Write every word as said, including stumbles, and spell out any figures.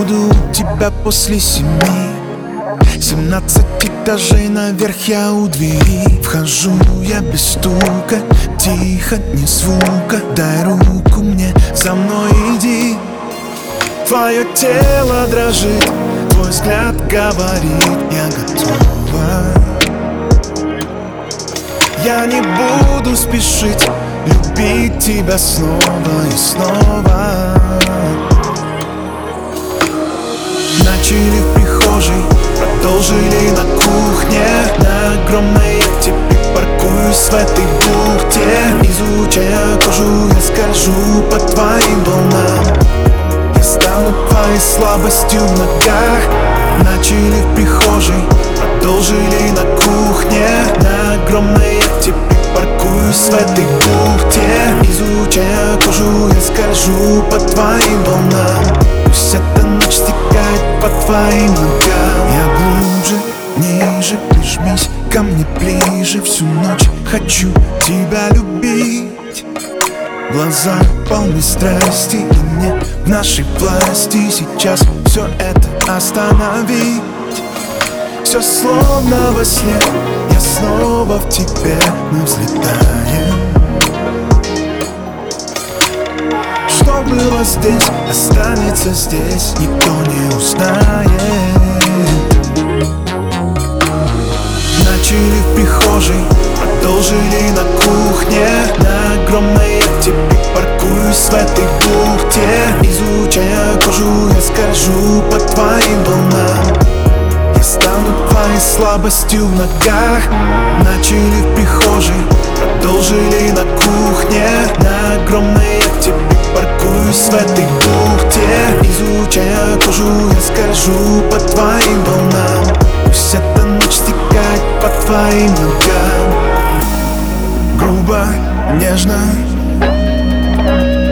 буду у тебя после семи. Семнадцать этажей наверх, я у двери. Вхожу я без стука, тихо, ни звука. Дай руку мне, за мной иди. Твое тело дрожит, твой взгляд говорит: я готова. Я не буду спешить любить тебя снова и снова. Начали в прихожей, продолжили на кухне. На огромной яхте припаркуюсь в этой бухте. Изучая кожу, я скольжу по твоим волнам. Я стану твоей слабостью в ногах. Начали в прихожей, продолжили на кухне. На огромной яхте припаркуюсь в этой бухте. Изучая кожу, я скольжу по твоим волнам. Пусть эта ночь стекает по твоим ногам. Я глубже, ниже, прижмись ко мне ближе. Всю ночь хочу тебя любить. Глаза полны страсти, и мне в нашей власти сейчас все это остановить. Все словно во сне, я снова в тебе, мы взлетаем. Что было здесь, останется здесь, никто не узнает. Начали в прихожей, продолжили на кухне. На огромной яхте припаркуюсь в этой бухте. Изучая кожу, я скольжу по твоим волнам. Я стану твоей слабостью в ногах. Начали в прихожей, продолжили на кухне. На огромной яхте припаркуюсь в этой бухте. Изучая кожу, я скольжу по твоим волнам. Пусть эта ночь стекает по твоим ногам. Грубо, нежно,